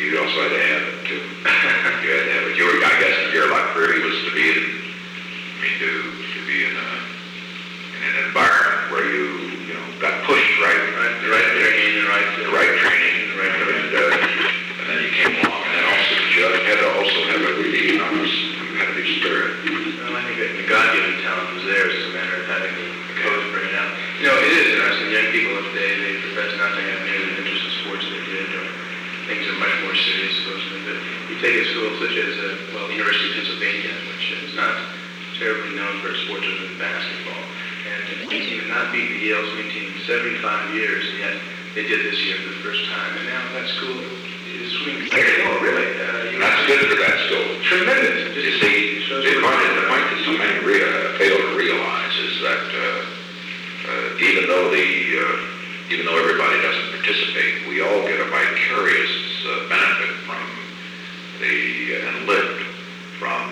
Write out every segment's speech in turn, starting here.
you also had to have it too. You had to have it. I guess your luck really was to be in, to be in an environment where you got pushed right, the right training, and then you came along, and then also you had to also have a really competitive spirit. Well, I think that the God-given talent was there. It's just a matter of having the coach bring it out. It is interesting. Young people of today, they profess not to have nearly the interest in sports that they did, or things are much more serious, supposedly. But you take a school such as, University of Pennsylvania, which is not terribly known for its sports other than basketball. And the team had not beaten the Yale swing team in 75 years, and yet they did this year for the first time. And now that school is swinging. Oh, really? That's good for that school. Tremendous. You see, the point that so many fail to realize is that even though everybody doesn't participate, we all get a vicarious benefit from and lift from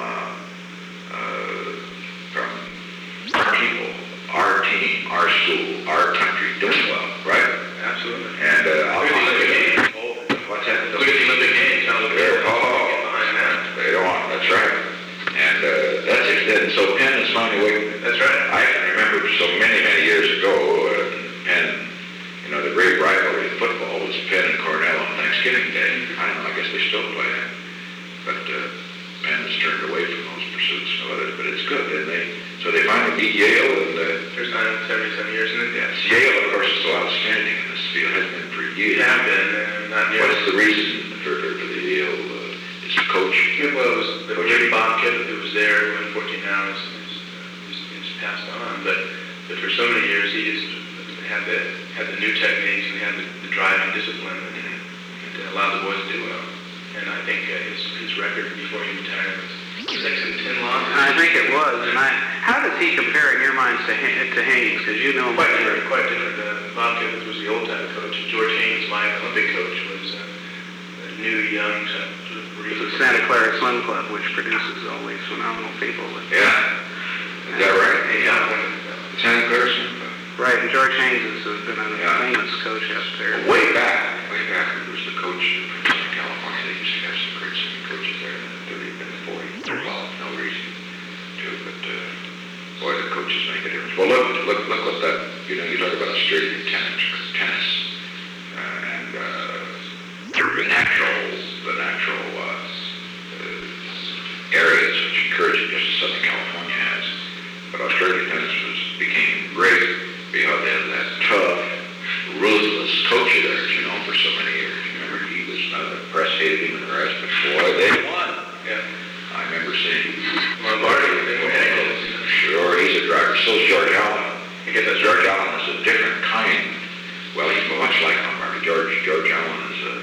our people, our team, our school, our country doing well, right? Absolutely. And what's that? Look at the Olympic Games. Behind that. They don't want. That's right. And that's it. So Penn is finding a way. That's right. I can remember so many years ago, Penn, the great rivalry in football was Penn and Cornell on Thanksgiving Day. I don't know, I guess they still play it. But Penn has turned away from those pursuits and others, but it's good, didn't they? So they finally beat Yale, and first time in 77 years, and yes, Yale, of course, is so outstanding in this field, has been for years. They have been, not years. What's the reason for the Yale? Is the coach? Well, it was the great Bob Kipp who was there when 14 now is passed on, but for so many years he just had the new techniques and had the drive and discipline that allowed the boys to do well. And I think his record before he retired was 6 and 10 losses. I think it was. And how does he compare in your minds to Haynes? Because you know him quite different. Bob Kipp was the old type of coach. George Haynes, my Olympic coach, was a new, young sort of the Santa Clara Swim Club, which produces all these phenomenal people. Yeah. Is that right? Yeah. Santa Clara Swim Club. Right, and George Haynes has been a famous coach out there. Way back, he was the coach from Southern California. They used to have some great swimming coaches there in the 30s and the 40s. Well, no reason to, but boy, the coaches make a difference. Well, look what that, you talk about Australian tennis, and the natural areas which encouraging just as Southern California has. But Australian tennis became great because they had that tough, ruthless coach there, for so many years. Remember, he was the press hated him and the rest, but boy, they won. Yeah. I remember seeing Lombardi. Sure, he's a driver. So is George Allen. Because George Allen is a different kind. Well, he's much like Lombardi. George Allen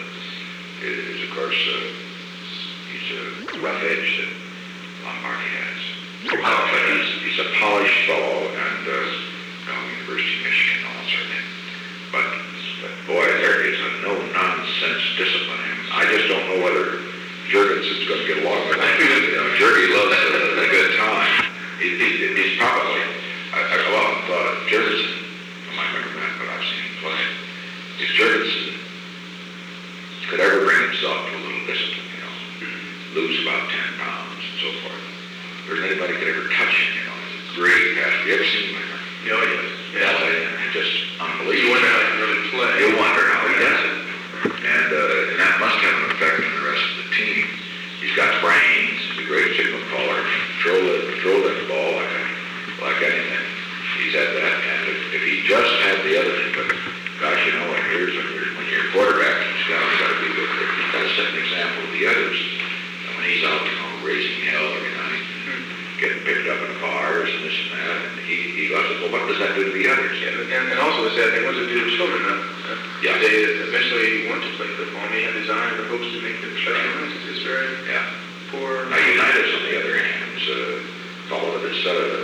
is of course, he's a rough edge that Lombardi has. But he's a polished fellow, and University of Michigan and all sorts of things. But boy, there is a no-nonsense discipline in him. I just don't know whether Jurgensen's going to get along with him. Jurgen loves a good time. He's probably, I've often thought of Jurgensen, I might remember that, but I've seen him play. If Jurgensen could ever bring himself to a little discipline, lose about 10 pounds and so forth, or anybody could ever touch him, he's a great passer. You ever seen him? Oh, yes. Yeah, just unbelievable. You wonder how he can really play. You wonder how he does it. And that must have an effect on the rest of the team. He's got brains, he's a great signal caller, throw that ball like anything. He's had that, and if he just had the other thing, but gosh, when you're a quarterback, he's got to be good. He's got to set an example of the others. And when he's out, raising hell every night, getting picked up in cars and this and that, and he goes, well, what does that do to the others? Yeah, and also the sad thing, what does it do to children? Yeah. They eventually want to play football, and they have desire and hopes to make the professional ranks. It's very poor. Now, Unitas, on the other hand, followed this,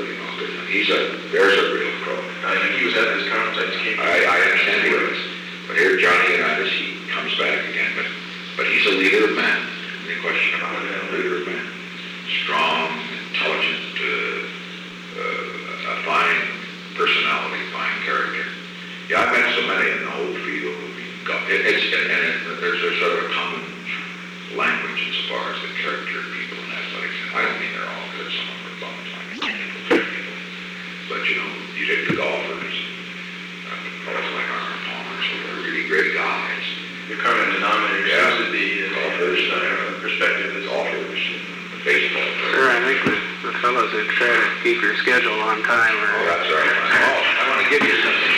there's a real pro. He was at this conference. I understand he was. But here, Johnny Unitas, he comes back again, but he's a leader of men. No question about it, a leader of men. Strong, intelligent, a fine personality, fine character. Yeah, I've met so many in the whole field. There's a sort of a common language insofar as the character of people in athletics. And I don't mean they're all good, some of them are bums, like people. But you know, you take the golfers, fellows like Arnold Palmer, so they're really great guys. The common denominator seems to be Golfers, perspective is golfers, baseball players. Sure, I think the fellows that try to keep your schedule on time Oh, are... that's right. Oh, I want to give you something.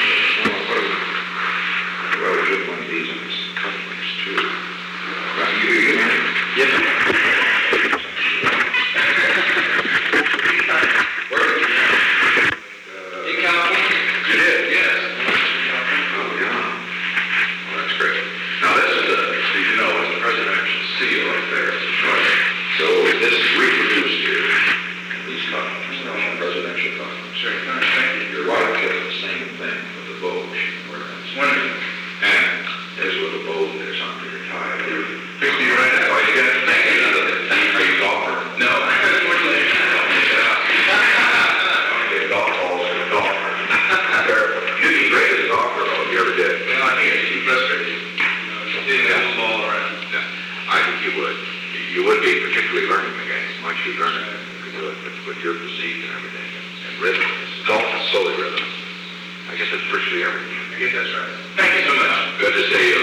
Well, we should one of these in this conference too. Right, you know? Yes. Where did you know? In California? You did, yes. Oh, yeah. Well, that's great. Now, this is did you know, it's the presidential seal right there. So this is reproduced here in these cups, presidential cups. Sure, thank you. Your wife did the same thing with the bow she wore. It's wonderful. And there's a little bow that's under your tie. Fixed you right now. Oh, you got to thank you. Are you a golfer? No, unfortunately, I don't get it out. Get golf balls and a golfer. You'd be great as a golfer, though, if you ever did. Well, I think it's too frustrating. Hitting that little ball around. I think you would. You would be, particularly learning the game. Once you learn it, you can do it with your physique and everything. And rhythm. Golf is solely rhythm. I guess that's virtually everything. I guess that's right. Thank you so much. Good to see you.